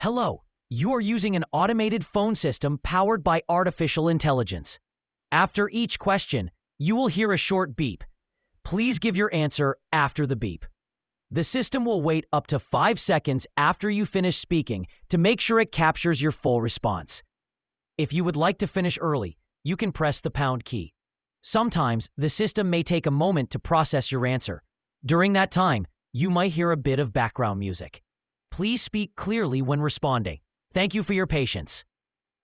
Hello, you are using an automated phone system powered by artificial intelligence. After each question, you will hear a short beep. Please give your answer after the beep. The system will wait up to 5 seconds after you finish speaking to make sure it captures your full response. If you would like to finish early, you can press the pound key. Sometimes, the system may take a moment to process your answer. During that time, you might hear a bit of background music. Please speak clearly when responding. Thank you for your patience.